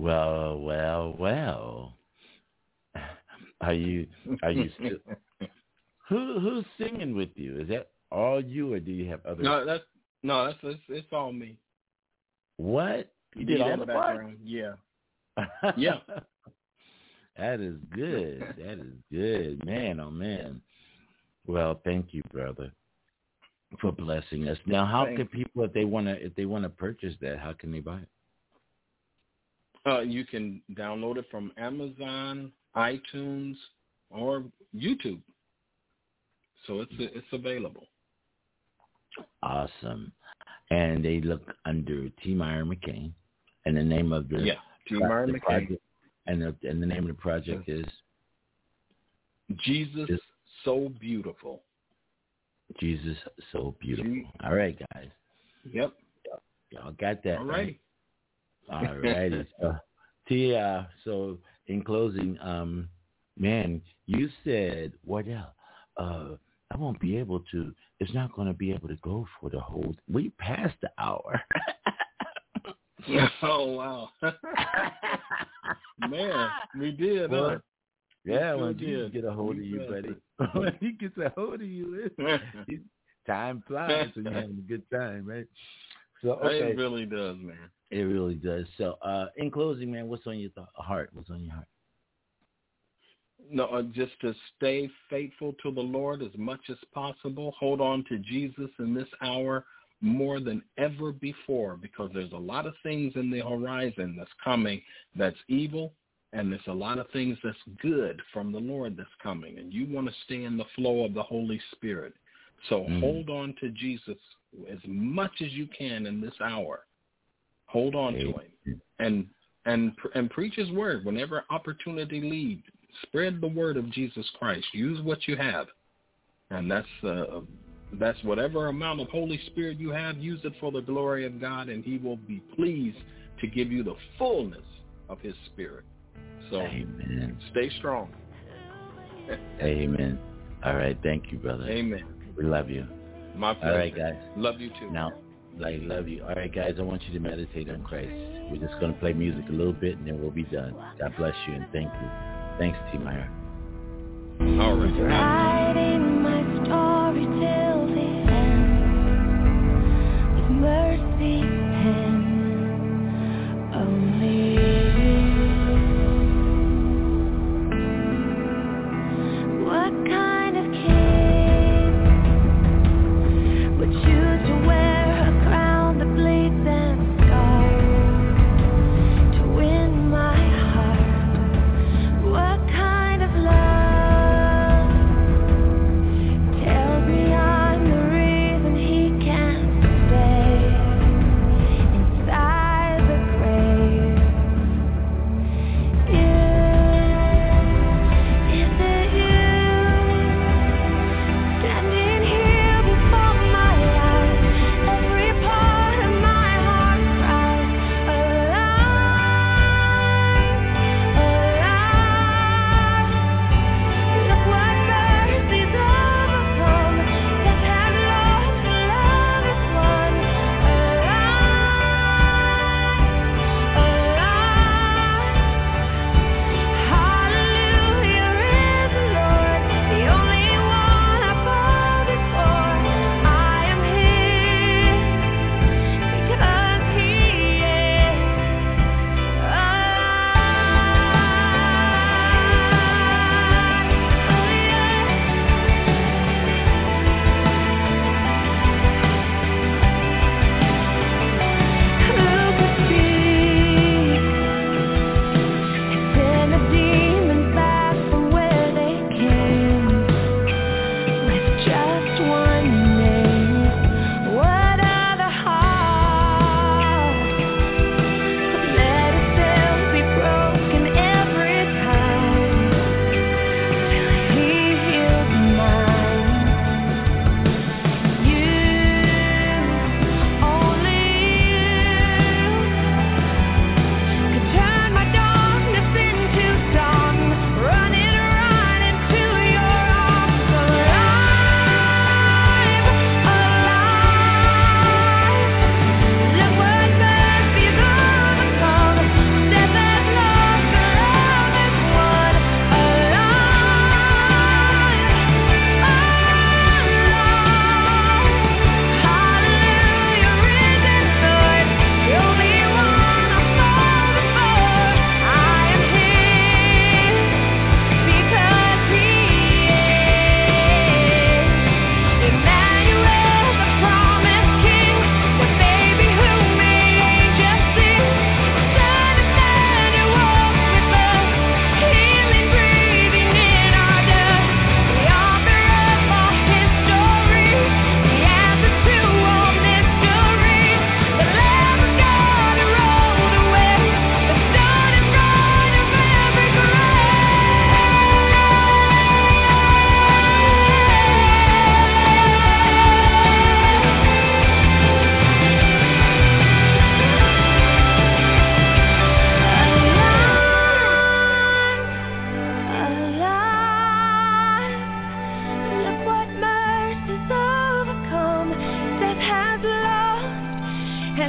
Well. Are you still? Who's singing with you? Is that all you, or do you have others? No, it's all me. What? You did all the background? Yeah. Yeah. That is good. That is good, man. Oh man. Well, thank you, brother, for blessing us. Now, how can people, if they want to purchase that, how can they buy it? You can download it from Amazon, iTunes, or YouTube. So it's available. Awesome. And they look under T. Myron McCain, and the name of the T. Myron McCain, project, and the name of the project is Jesus So Beautiful. Jesus So Beautiful. All right, guys. Yep. Y'all got that. All right. All righty. So in closing, man, you said, Wardell, I won't be able to. It's not going to be able to go for the whole. We passed the hour. Oh wow, man, we did. Well, yeah, sure when Jesus get a hold of you, buddy. When he gets a hold of you, time flies when you're having a good time, right? So okay. It really does, man. It really does. So, in closing, man, what's on your heart? What's on your heart? No, just to stay faithful to the Lord as much as possible. Hold on to Jesus in this hour more than ever before, because there's a lot of things in the horizon that's coming that's evil, and there's a lot of things that's good from the Lord that's coming, and you want to stay in the flow of the Holy Spirit. So hold on to Jesus as much as you can in this hour. Hold on to him and preach his word whenever opportunity leads. Spread the word of Jesus Christ. Use what you have, and that's whatever amount of Holy Spirit you have. Use it for the glory of God, and he will be pleased to give you the fullness of his Spirit. So, amen. Stay strong. Amen. All right, thank you, brother. Amen. We love you. My pleasure. All right, guys. Love you too. Now, love you. All right, guys, I want you to meditate on Christ. We're just going to play music a little bit, and then we'll be done. God bless you, and thank you. Thanks, T. Myron. All right. Writing my story till the end, with mercy pen only. What kind of king would choose to wear a crown that bleeds and scars to win my heart? What kind of love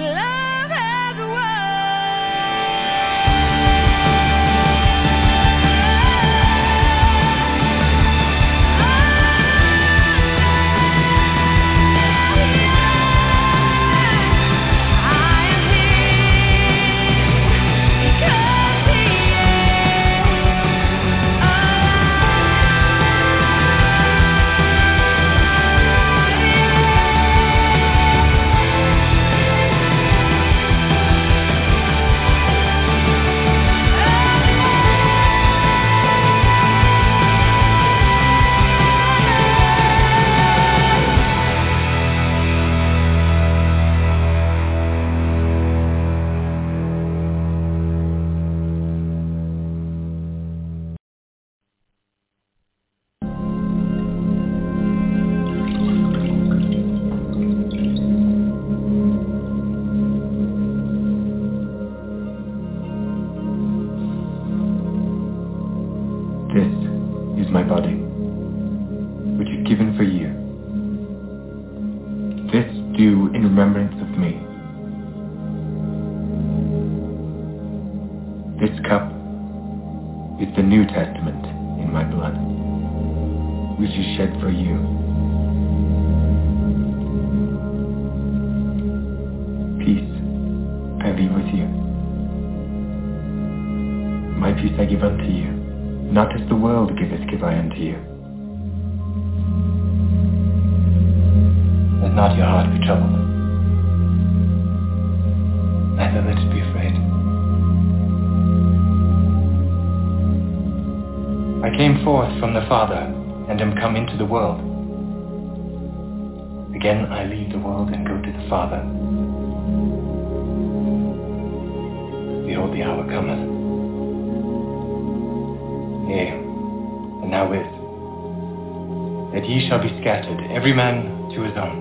Every man to his own,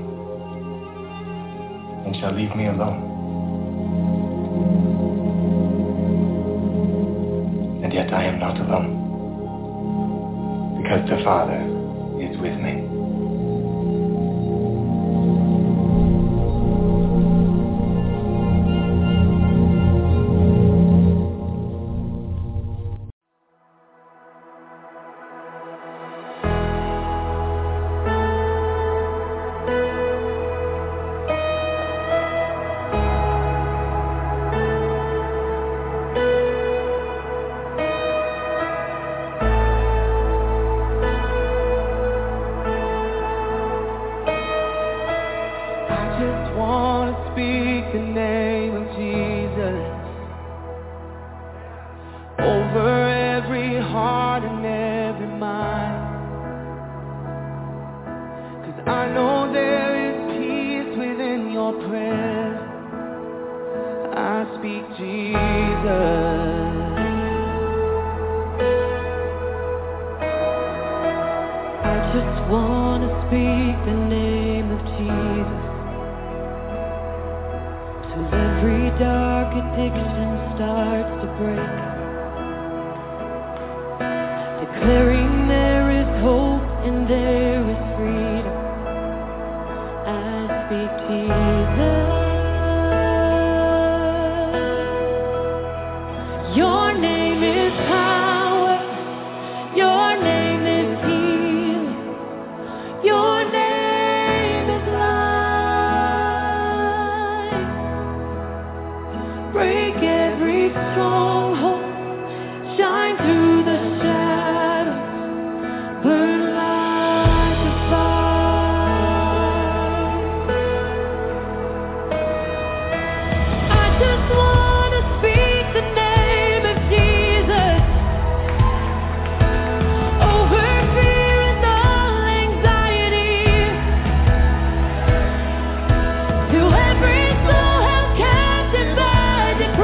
and shall leave me alone. And yet I am not alone, because the Father is with me. To every soul held captive by depression.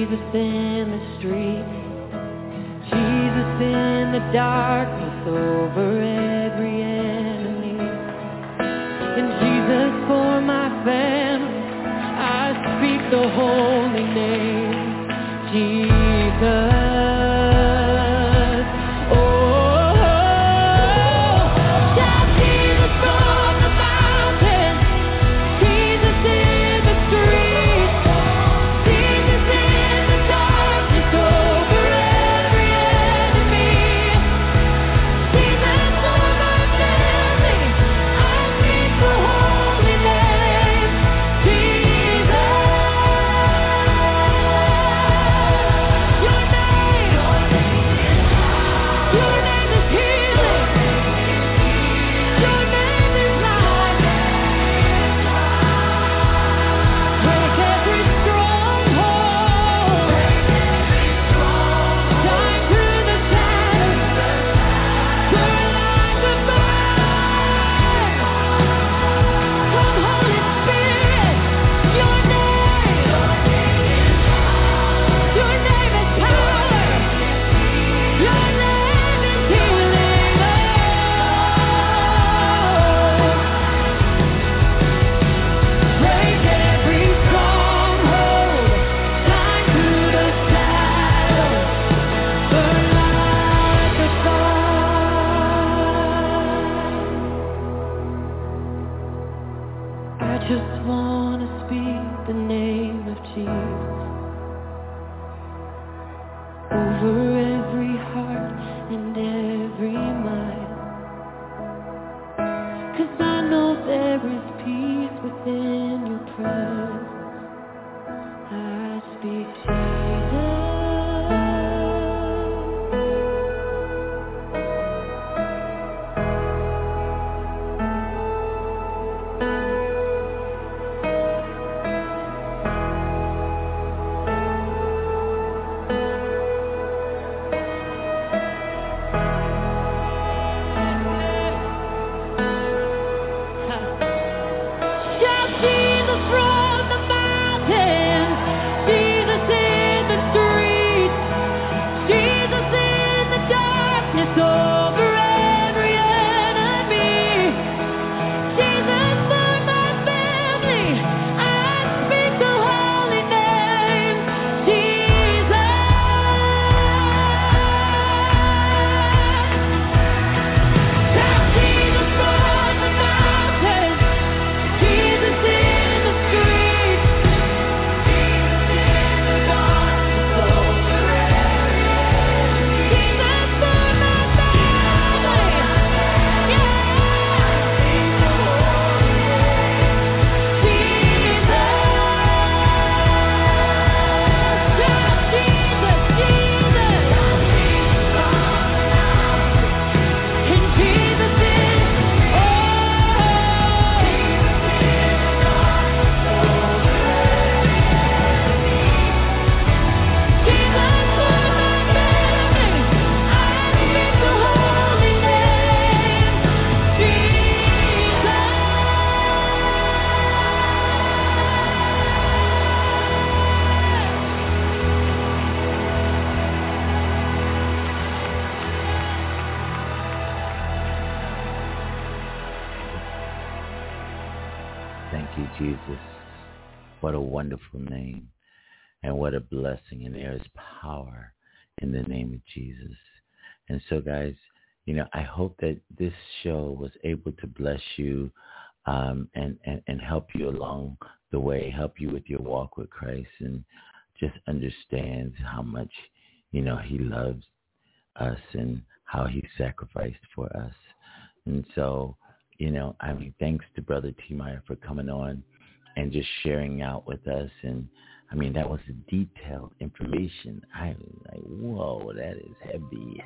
Jesus in the street, Jesus in the darkness over every enemy, and Jesus for my family, I speak the holy name, Jesus. Jesus. What a wonderful name and what a blessing. And there is power in the name of Jesus. And so, guys, you know, I hope that this show was able to bless you and help you along the way, help you with your walk with Christ, and just understand how much, you know, he loves us and how he sacrificed for us. And so, you know, I mean, thanks to Brother T. Meyer for coming on and just sharing out with us. And I mean, that was detailed information. I was like, whoa, that is heavy.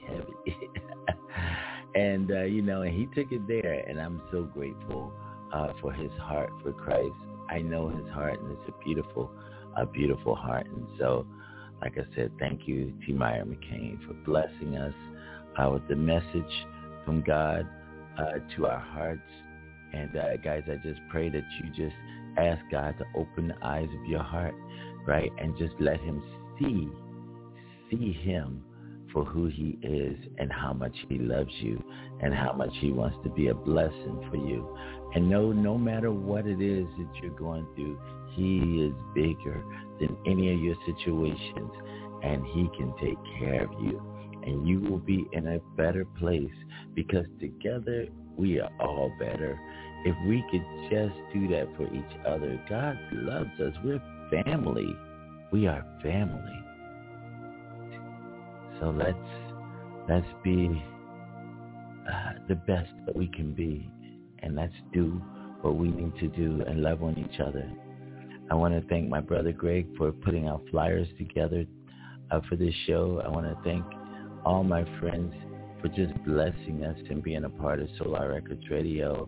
And, you know, and he took it there. And I'm so grateful for his heart for Christ. I know his heart, and it's a beautiful heart. And so, like I said, thank you, T. Meyer McCain, for blessing us with the message from God to our hearts. And guys, I just pray that you just ask God to open the eyes of your heart right? And just let him see him for who he is and how much he loves you and how much he wants to be a blessing for you. And no matter what it is that you're going through, he is bigger than any of your situations, and he can take care of you. And you will be in a better place, because together we are all better. If we could just do that for each other. God loves us. We're family. We are family. So let's be the best that we can be, and let's do what we need to do and love on each other. I want to thank my brother Greg for putting out flyers together for this show. I want to thank all my friends for just blessing us and being a part of Solar Records Radio.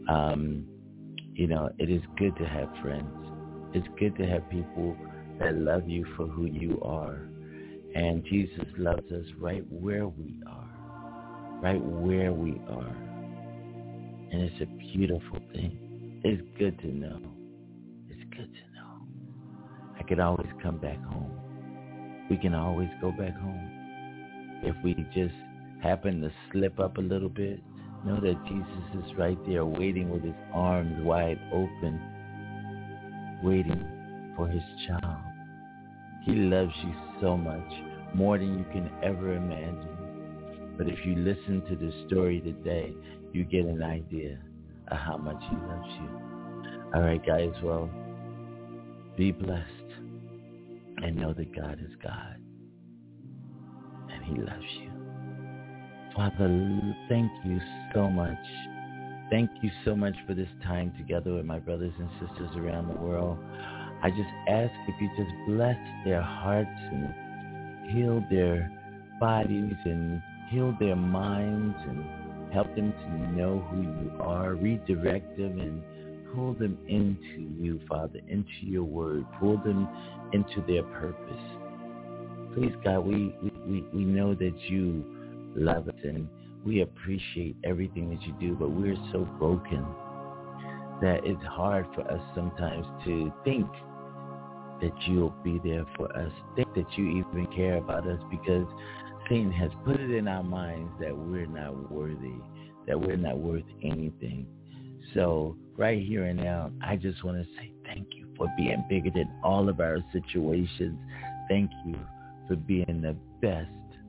It is good to have friends. It's good to have people that love you for who you are. And Jesus loves us right where we are. Right where we are. And it's a beautiful thing. It's good to know. It's good to know. I could always come back home. We can always go back home. If we just happen to slip up a little bit, know that Jesus is right there waiting with his arms wide open, waiting for his child. He loves you so much, more than you can ever imagine. But if you listen to the story today, you get an idea of how much he loves you. All right, guys, well, be blessed and know that God is God and he loves you. Father, thank you so much. Thank you so much for this time together with my brothers and sisters around the world. I just ask if you just bless their hearts and heal their bodies and heal their minds and help them to know who you are, redirect them and pull them into you, Father, into your word, pull them into their purpose. Please, God, we know that you love us and we appreciate everything that you do, but we're so broken that it's hard for us sometimes to think that you'll be there for us, think that you even care about us, because Satan has put it in our minds that we're not worthy, that we're not worth anything. So right here and now, I just want to say thank you for being bigger than all of our situations. Thank you for being the best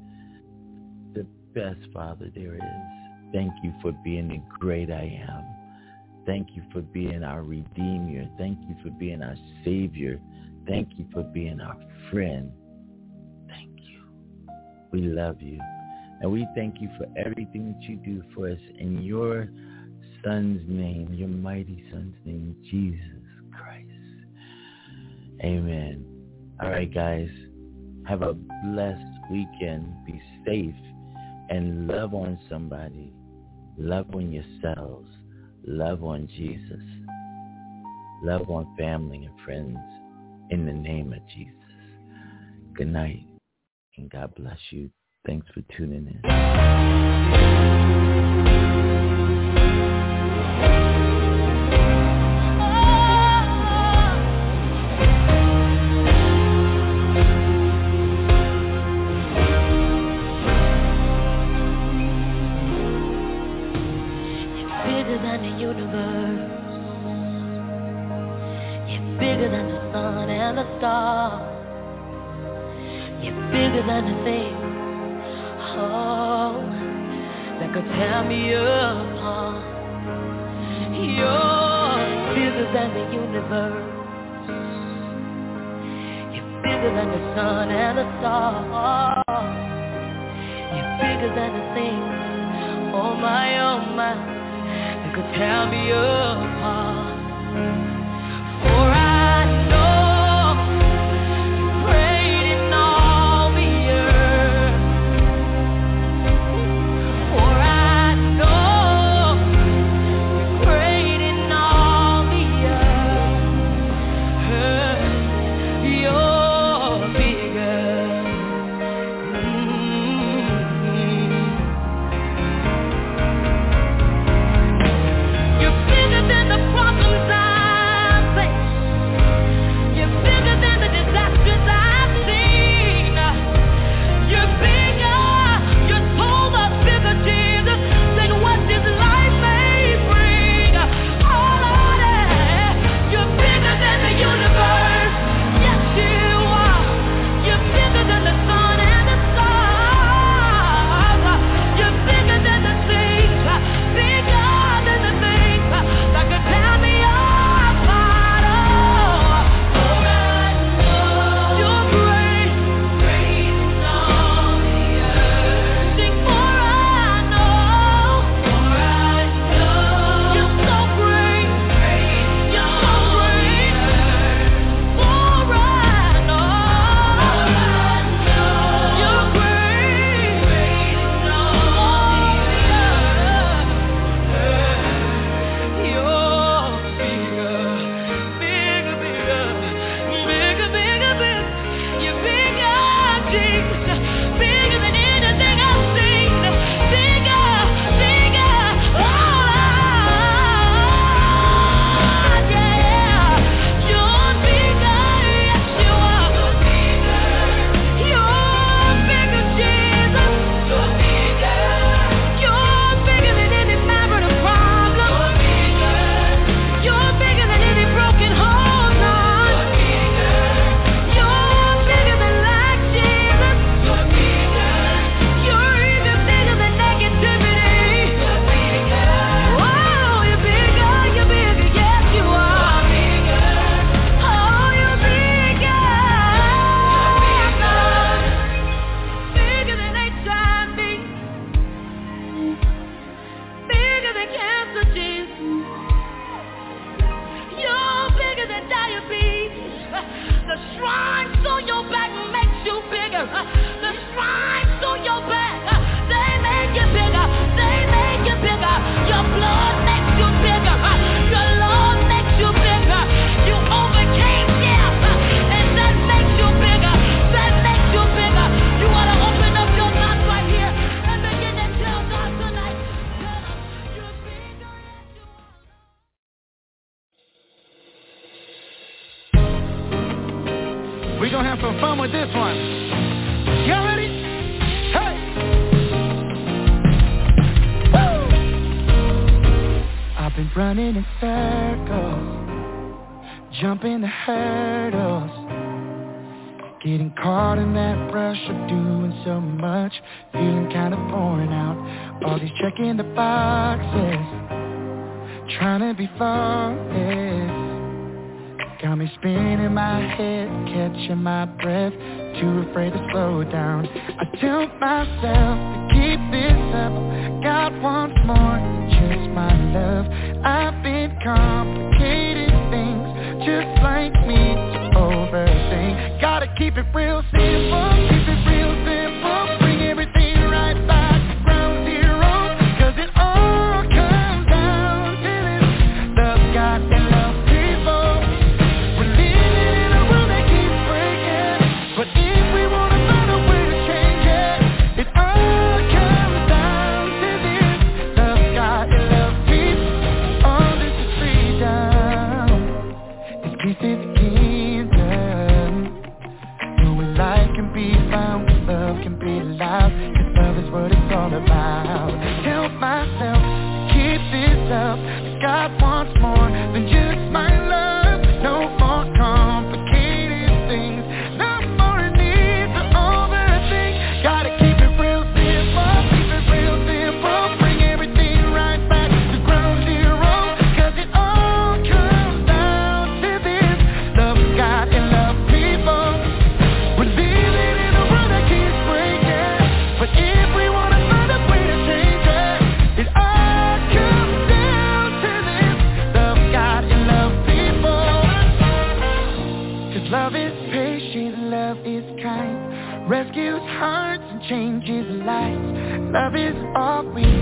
Father there is. Thank you for being the great I am. Thank you for being our Redeemer. Thank you for being our Savior. Thank you for being our friend. Thank you. We love you. And we thank you for everything that you do for us in your Son's name, your mighty Son's name, Jesus Christ. Amen. All right, guys. Have a blessed weekend. Be safe and love on somebody. Love on yourselves. Love on Jesus. Love on family and friends in the name of Jesus. Good night and God bless you. Thanks for tuning in. You're bigger than the thing, that could tear me apart. You're bigger than the universe. You're bigger than the sun and the stars. You're bigger than the things, oh my, that could tear me apart. For I know the The stripes on your back makes you bigger. The stripes on your back, they make you bigger. They make you bigger. Your blood makes you bigger. Your love makes you bigger. You overcame death, and that makes you bigger. That makes you bigger. You want to open up your mouth right here and begin to tell God tonight, you're bigger than you are. We're going to have some fun with this one. Y'all ready? Hey! Woo! I've been running in circles, jumping the hurdles, getting caught in that rush of doing so much, feeling kind of worn out. All these checking the boxes, trying to be flawless. Got me spinning my head, catching my breath, too afraid to slow down. I tell myself to keep this up, God wants more than just my love. I've been complicated things, just like me, to overthink. Gotta keep it real simple, keep it real simple, bring everything right back to ground zero, 'cause it all comes down to this, love God and love people. We're living in a world that keeps breaking, but if we wanna find a way to change it, it all comes down to this, love God and love people. All this is freedom, it's peace in the kingdom. Knowing life can be found, love can be loud, 'cause love is what it's all about. Tell myself to keep this up, 'cause God wants more than just my love. No more complicated things, no more need to overthink. Gotta keep it real simple, keep it real simple, bring everything right back to ground zero, 'cause it all comes down to this, love God and love people. We're living in a world that keeps breaking, but if we wanna find a way to change it, it all comes down to this, love God and love people. 'Cause love is patient, love is kind, rescues hearts and changes lives. Love is all we